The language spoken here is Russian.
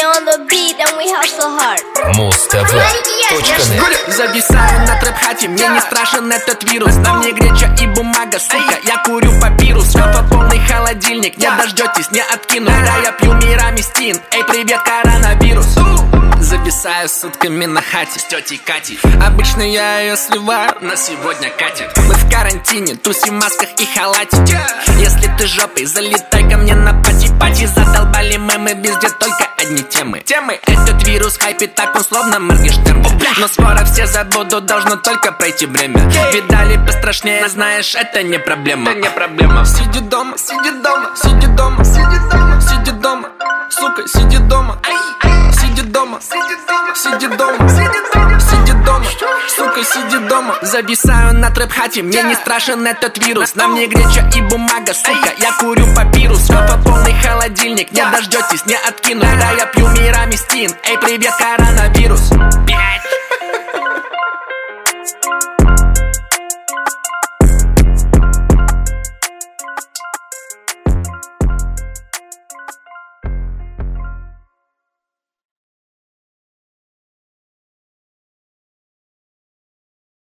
stay on the beat and we hustle hard. Муз-ТВ.нет. Зависаю на трэп-хате, мне не страшен этот вирус. На мне греча и бумага, сука, я курю папирус. Шкафа полный холодильник, не дождетесь, не откину. Да, я пью мирамистин, эй, привет, коронавирус. Зависаю сутками на хате с тетей Катей. Обычно я ее сливаю, но сегодня катит. Мы в карантине, тусим в масках и халате. Если ты жопой, залетай ко мне на пати-пати. Задолбали мы везде только одни темы. Этот вирус хайпит, так он словно Моргенштерн. Но скоро все забудут, должно только пройти время. Видали пострашнее, знаешь, это не проблема. Сиди дома, сиди дома, сиди дома, сиди дома, сиди дома. Сука, сиди дома, сиди дома, сиди дома, сиди дома, сука, сиди дома. Зависаю на трэп-хате, мне не страшен этот вирус. На мне греча и бумага, сука, я курю папирус. Шкафа полный холодильник, не дождетесь, не откину. Да, я пью мирамистин, эй, привет, коронавирус.